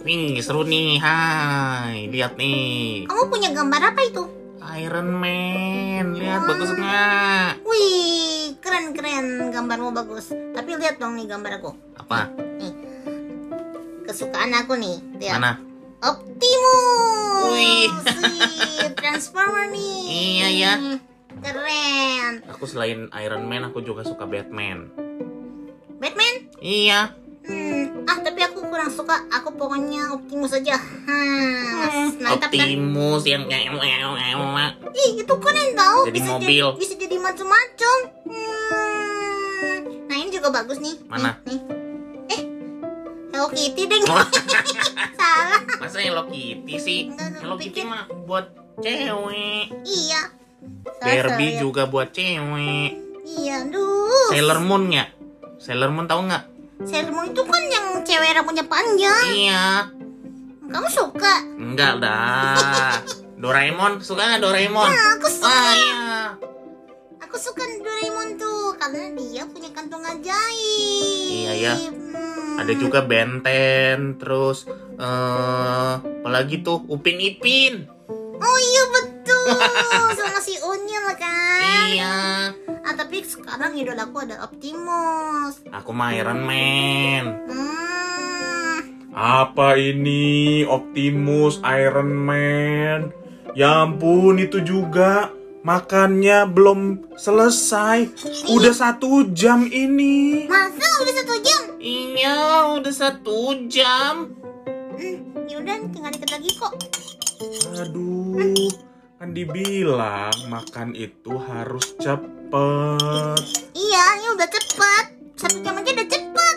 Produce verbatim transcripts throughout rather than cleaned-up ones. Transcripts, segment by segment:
Wih, seru nih. Hai, lihat nih. Kamu punya gambar apa itu? Iron Man. Lihat Wah. bagus nggak? Wih, keren-keren, gambarmu bagus. Tapi lihat dong nih gambar aku. Apa? Nih, kesukaan aku nih. Lihat. Mana? Optimus. Wih. Wih, Transformer nih. Iya, ya. Keren. Aku selain Iron Man, aku juga suka Batman. Batman? Iya. Hmm, ah tapi aku kurang suka. Aku pokoknya Optimus aja. Hmm, mantap kan? Optimus yang kayak Ih, itu keren tau. Jadi bisa mobil. Jadi, bisa jadi macam-macam. Hmm. Nah ini juga bagus nih. Mana? Nih, nih. Eh, Hello Kitty deh. Salah. Masa Hello Kitty sih? Enggak, enggak, Hello pikir. Kitty mah buat cewek. Iya. Salah, Barbie salah, ya. juga buat cewek. Iya, duh. Sailor Moon nggak? Sailor Moon tahu nggak? Sailor Moon itu kan yang cewek rambutnya panjang. Iya. Kamu suka? Enggak dah. Doraemon, suka nggak Doraemon? Nah, aku suka. Ah iya. Aku suka Doraemon tuh karena dia punya kantung ajaib. Iya ya. Hmm. Ada juga Benten, terus eh apalagi tuh Upin Ipin. Oh iya betul. Sama si Unyil kan. Iya. Ah tapi sekarang idolaku ada Optimus. Aku mah Iron Man. Hmm. Apa ini Optimus Iron Man? Ya ampun, itu juga makannya belum selesai. Udah satu jam ini. Masa udah satu jam? Iya, udah satu jam. Hmm. Yaudah tinggal dikit lagi kok. Aduh, kan dibilang makan itu harus cepet. Iya, ini udah cepet. Satu jam aja udah cepet.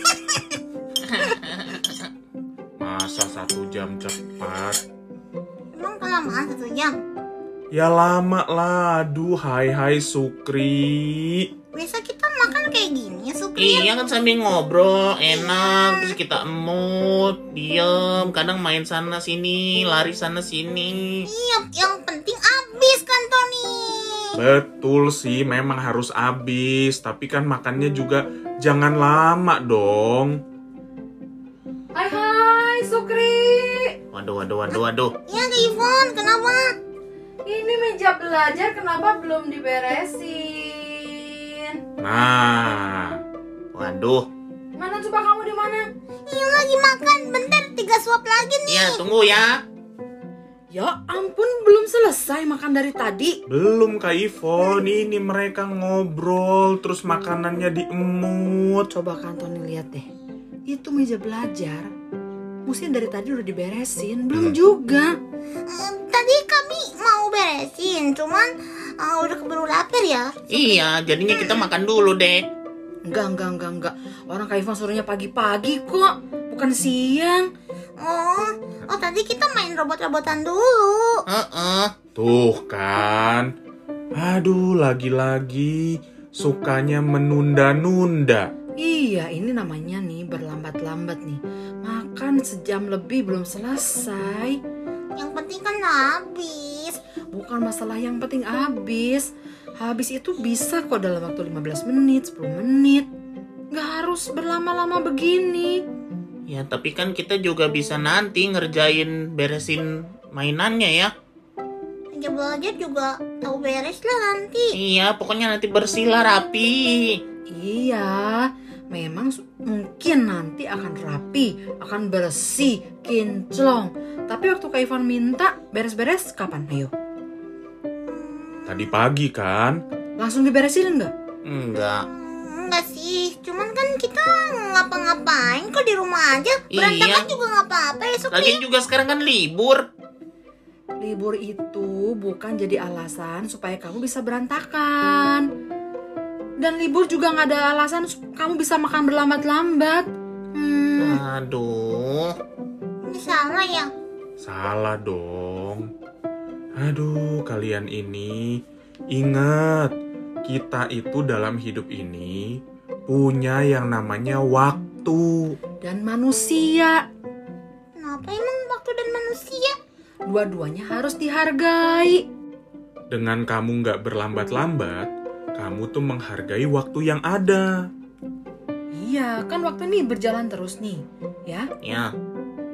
Masa satu jam cepat? Emang kelamaan satu jam? Ya lama lah. Aduh, hai hai Sukri. Biasa kita makan kayak gini ya Sukri. Iya kan sambil ngobrol, enak. Terus kita emut, diem. Kadang main sana sini, lari sana sini. Iya, yang penting habis kan Tony. Betul sih, memang harus habis. Tapi kan makannya juga jangan lama dong. Hai hai Sukri. Waduh, waduh, waduh, waduh. Iya Kak Ivon, kenapa? Ini meja belajar kenapa belum diberesin? Nah, Waduh. Mana coba kamu di mana? Iya lagi makan, bentar tiga suap lagi nih. Iya, tunggu ya. Ya ampun belum selesai makan dari tadi. belum Kak Ivon. Ini mereka ngobrol terus makanannya diemut. Coba kan Tony lihat deh. Itu meja belajar. Mestinya dari tadi udah diberesin, belum juga. Eh, tadi kami mau beresin, cuman eh, udah keburu lapar ya. Iya, jadinya kita makan dulu deh. Enggak, enggak, enggak, enggak. Orang Kak Ivan suruhnya pagi-pagi kok, bukan siang. Oh, oh tadi kita main robot-robotan dulu. Heeh. Tuh kan. Aduh, lagi-lagi sukanya menunda-nunda. Iya, ini namanya nih berlambat-lambat nih. Makan sejam lebih belum selesai. Yang penting kan habis. Bukan masalah yang penting habis. Habis itu bisa kok dalam waktu lima belas menit, sepuluh menit. Nggak harus berlama-lama begini. Ya, tapi kan kita juga bisa nanti ngerjain beresin mainannya ya. Meja belajar juga tahu beres lah nanti. Iya, pokoknya nanti bersih lah, rapi. Iya, memang su- mungkin nanti akan rapi, akan bersih, kinclong. Tapi waktu Kak Ivan minta beres-beres kapan? Ayo, Tadi pagi kan? langsung diberesin nggak? Enggak. Hmm, enggak sih, cuman kan kita ngapa-ngapain kok di rumah aja. Berantakan Iya. juga nggak apa-apa ya Sukri. Lagian juga sekarang kan libur. Libur itu bukan jadi alasan supaya kamu bisa berantakan. Dan libur juga nggak ada alasan sup- kamu bisa makan berlambat-lambat. Hmm, Aduh. Ini salah ya. Salah dong. Aduh, kalian ini ingat, kita itu dalam hidup ini punya yang namanya waktu. dan manusia, Kenapa emang waktu dan manusia? dua-duanya harus dihargai. Dengan kamu nggak berlambat-lambat, kamu tuh menghargai waktu yang ada. Iya, kan waktu ini berjalan terus nih, ya. Ya,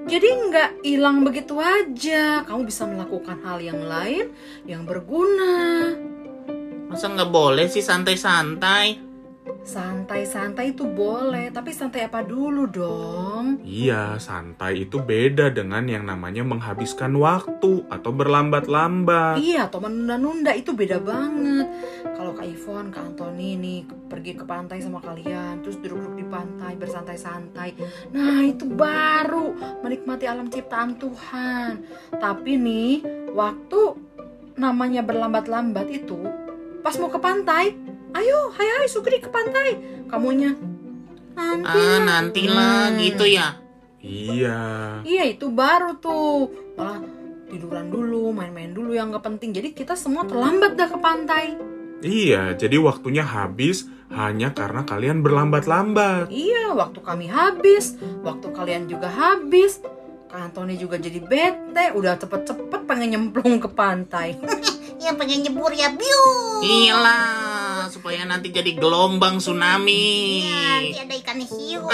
Jadi nggak hilang begitu aja. Kamu bisa melakukan hal yang lain yang berguna. Masa nggak boleh sih santai-santai? Santai-santai itu boleh, tapi santai apa dulu dong? Iya, santai itu beda dengan yang namanya menghabiskan waktu atau berlambat-lambat. Iya, atau menunda-nunda itu beda banget. Kalau Kak Ivon, Kak Antoni nih pergi ke pantai sama kalian, terus duduk-duduk di pantai bersantai-santai. Nah, itu baru menikmati alam ciptaan Tuhan. Tapi nih, waktu namanya berlambat-lambat itu pas mau ke pantai, ayo, hai hai Sukri ke pantai. Kamunya nanti Ah, nantilah Hmm. gitu ya. Iya. Iya, itu baru tuh. Malah tiduran dulu, main-main dulu yang gak penting. Jadi kita semua terlambat dah ke pantai. Iya, jadi waktunya habis hanya karena kalian berlambat-lambat. Iya, waktu kami habis, waktu kalian juga habis. Kak Antoni juga jadi bete, udah cepet-cepet pengen nyemplung ke pantai. Yang pengen nyebur ya, biu. Iyalah, supaya nanti jadi gelombang tsunami. Ya, nanti ada ikan hiu.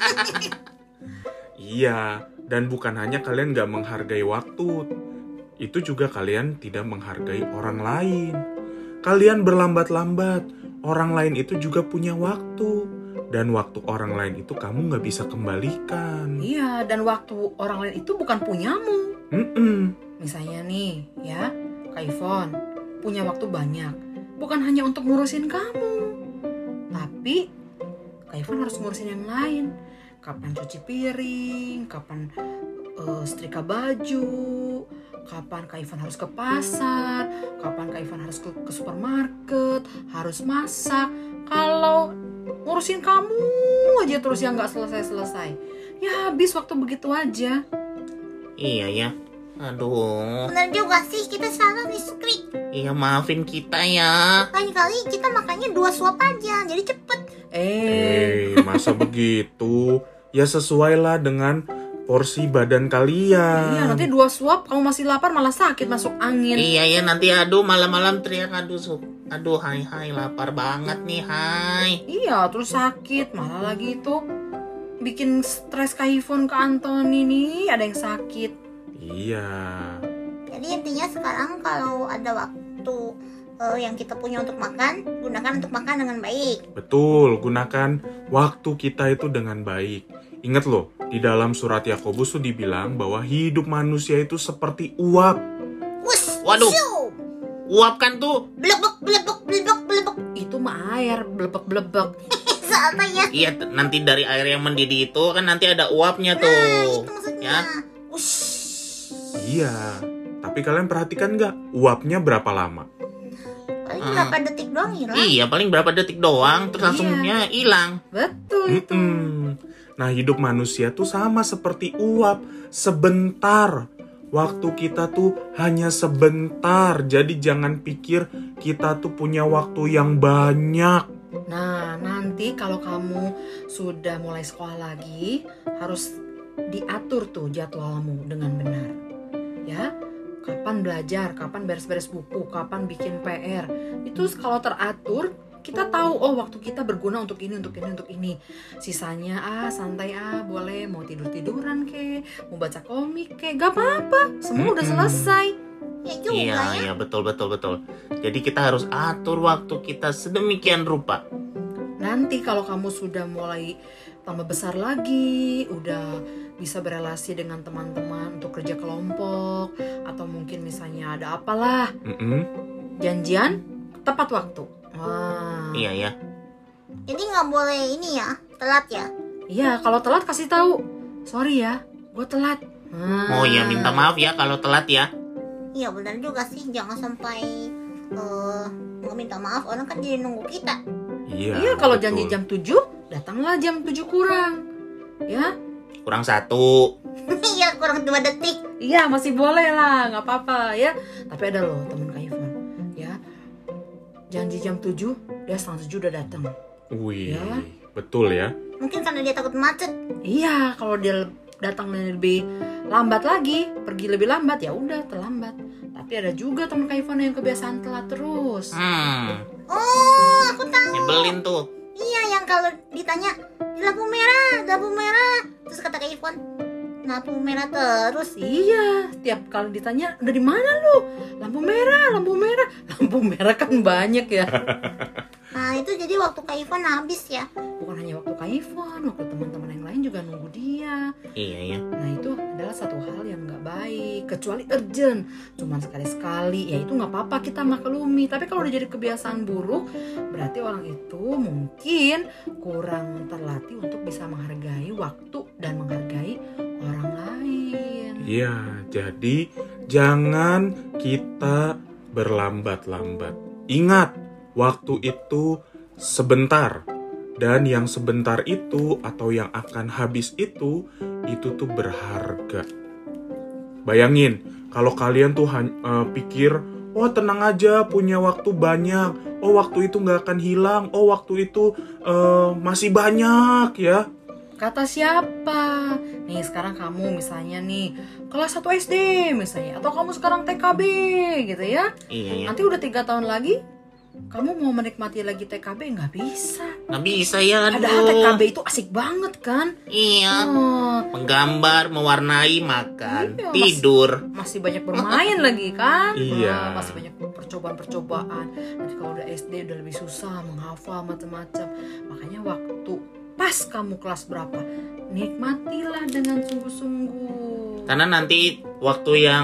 Iya, dan bukan hanya kalian gak menghargai waktu, itu juga kalian tidak menghargai orang lain. Kalian berlambat-lambat, orang lain itu juga punya waktu. Dan waktu orang lain itu kamu gak bisa kembalikan. Iya, dan waktu orang lain itu bukan punyamu. Mm-mm. Misalnya nih, ya, Kak Ivon punya waktu banyak. Bukan hanya untuk ngurusin kamu. Tapi Kak Ivon harus ngurusin yang lain. Kapan cuci piring, kapan uh, setrika baju, kapan Kak Ivon harus ke pasar, kapan Kak Ivon harus ke, ke supermarket, harus masak. Kalau ngurusin kamu aja terus yang gak selesai-selesai, ya habis waktu begitu aja. Iya ya. Aduh. Bener juga sih, kita salah nih Sukri. Iya, maafin kita ya. Lain kali kita makannya dua suap aja, jadi cepet. Eh, Eh, masa begitu? Ya sesuailah dengan porsi badan kalian. iya, nanti dua suap kamu masih lapar malah sakit masuk angin. Iya ya, nanti aduh malam-malam teriak aduh sup. Aduh, hai hai lapar banget nih, hai. Iya, terus sakit malah lagi itu bikin stres Kak Ivon ke Antoni nih, ada yang sakit. Iya. Jadi intinya sekarang kalau ada waktu eh, yang kita punya untuk makan, gunakan untuk makan dengan baik. Betul, gunakan waktu kita itu dengan baik. Ingat loh, di dalam surat Yakobus tuh dibilang bahwa hidup manusia itu seperti uap. Wus, Waduh. shoo. Uapkan tuh. Blebek, blebek, blebek, blebek. Itu mah air blebek-blebek. Santai ya. Iya, t- nanti dari air yang mendidih itu kan nanti ada uapnya Nah, tuh. itu maksudnya. Ya. Wush. Iya, tapi kalian perhatikan nggak uapnya berapa lama? Paling Ah. berapa detik doang hilang. Iya, paling berapa detik doang terus Iya. langsungnya hilang. Betul itu. Mm-mm. Nah, hidup manusia tuh sama seperti uap, sebentar. Waktu kita tuh hanya sebentar, jadi jangan pikir kita tuh punya waktu yang banyak. Nah, nanti kalau kamu sudah mulai sekolah lagi, harus diatur tuh jadwalmu dengan benar. Ya, kapan belajar, kapan beres-beres buku, kapan bikin P R. Itu kalau teratur, kita tahu oh waktu kita berguna untuk ini, untuk ini, untuk ini. Sisanya ah santai ah, boleh mau tidur-tiduran ke, mau baca komik ke, gak apa-apa. Semua udah Mm-mm. selesai. Ya juga Iya, ya. iya betul betul betul. Jadi kita harus atur waktu kita sedemikian rupa. Nanti kalau kamu sudah mulai tambah besar lagi, udah bisa berelasi dengan teman-teman untuk kerja kelompok, atau mungkin misalnya ada apalah, Mm-mm. janjian tepat waktu. Wah. Iya ya. Jadi nggak boleh ini ya, telat ya. Iya, kalau telat kasih tahu. Sorry ya, gue telat. Nah. Oh ya, minta maaf ya kalau telat ya. Iya benar juga sih, jangan sampai eh nggak minta maaf, orang kan jadi nunggu kita. Iya. Iya, kalau betul. janji jam tujuh, datanglah jam tujuh kurang. Ya, Kurang satu. Iya kurang dua detik. iya masih boleh lah, nggak apa-apa ya. Tapi ada loh temen Kak Ivon, ya janji jam tujuh, dia setengah tujuh udah datang. Wih, Ya. betul ya. Mungkin karena dia takut macet. Iya, kalau dia datang lebih lambat lagi, pergi lebih lambat ya udah terlambat. Tapi ada juga temen Kak Ivon yang kebiasaan telat terus. Hmm, Oh, aku tahu. nyebelin tuh. Iya, yang kalau ditanya di lampu merah, lampu merah, terus kata Kak Ivon, lampu merah terus. Iya, tiap kali ditanya, udah di mana lu? Lampu merah, lampu merah. Lampu merah kan banyak ya. Nah itu jadi waktu Kak Ivan habis ya. Bukan hanya waktu Kak Ivan, waktu teman-teman yang lain juga nunggu dia. Iya ya. Nah itu adalah satu hal yang nggak baik, kecuali urgent, cuman sekali-sekali, ya itu nggak apa-apa, kita maklumi. Tapi kalau udah jadi kebiasaan buruk, berarti orang itu mungkin kurang terlatih untuk bisa menghargai waktu dan menghargai orang lain. Iya, jadi jangan kita berlambat-lambat. Ingat, waktu itu sebentar. Dan yang sebentar itu atau yang akan habis itu, itu tuh berharga. Bayangin, kalau kalian tuh uh, pikir, oh tenang aja punya waktu banyak, oh waktu itu gak akan hilang, oh waktu itu uh, masih banyak ya. Kata siapa? Nih sekarang kamu misalnya nih kelas satu S D misalnya, atau kamu sekarang T K B gitu ya. Iya ya. Nanti udah tiga tahun lagi kamu mau menikmati lagi T K B, nggak bisa. Nggak bisa ya, aduh. Padahal T K B itu asik banget kan. Iya. Oh, Menggambar, mewarnai, makan, Iya, tidur. masih banyak bermain lagi kan. Iya. Wah, masih banyak percobaan-percobaan. Nanti kalau udah S D udah lebih susah menghafal macam-macam. Makanya waktu pas kamu kelas berapa, nikmatilah dengan sungguh-sungguh. Karena nanti waktu yang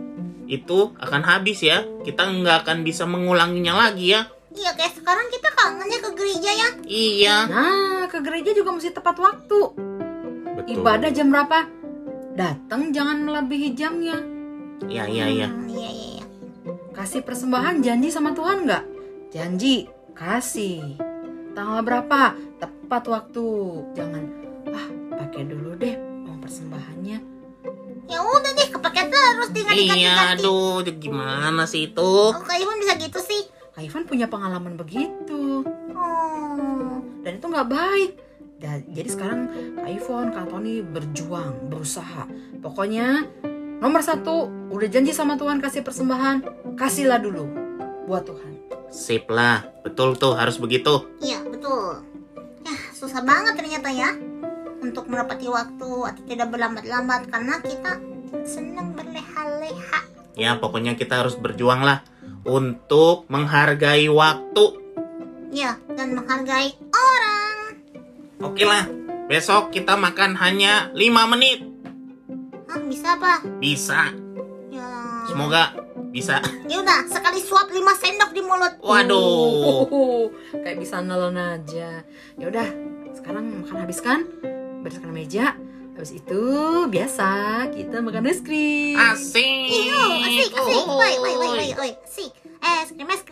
itu akan habis ya. Kita nggak akan bisa mengulanginya lagi ya. Iya kayak sekarang kita kangennya ke gereja ya. Iya. Nah, ke gereja juga mesti tepat waktu. Betul. Ibadah jam berapa? Datang jangan melebihi jamnya. Iya, iya, iya. Hmm, iya iya iya. Kasih persembahan janji sama Tuhan nggak? Janji, kasih. Tanggal berapa? Tepat waktu. Jangan, ah pakai dulu deh uang persembahannya. Ya udah deh kepake terus tinggal Iya, diganti-ganti. aduh, gimana sih itu? Oh Kak Ivan bisa gitu sih. Kak Ivan punya pengalaman begitu. Oh. Dan itu nggak baik. Da- Jadi sekarang Kak Ivan, Kak Tony berjuang, berusaha. Pokoknya nomor satu, udah janji sama Tuhan kasih persembahan, kasihlah dulu buat Tuhan. Sip lah, betul tuh harus begitu. Iya betul. Ya susah banget ternyata ya untuk menepati waktu atau tidak berlambat-lambat karena kita senang berleha-leha. Ya, pokoknya kita harus berjuang lah untuk menghargai waktu. Ya dan menghargai orang. Oke lah, besok kita makan hanya lima menit. Hah bisa apa? Bisa, Ya. semoga bisa. Ya udah sekali suap lima sendok di mulut. Waduh. Oh, kayak bisa nelen aja. Ya udah, sekarang makan habis kan? Bereskan meja. Habis itu biasa kita makan es krim. Asik. Iya, asik, asik. Woi, woi, woi, woi, woi, asik. Es krim, es krim.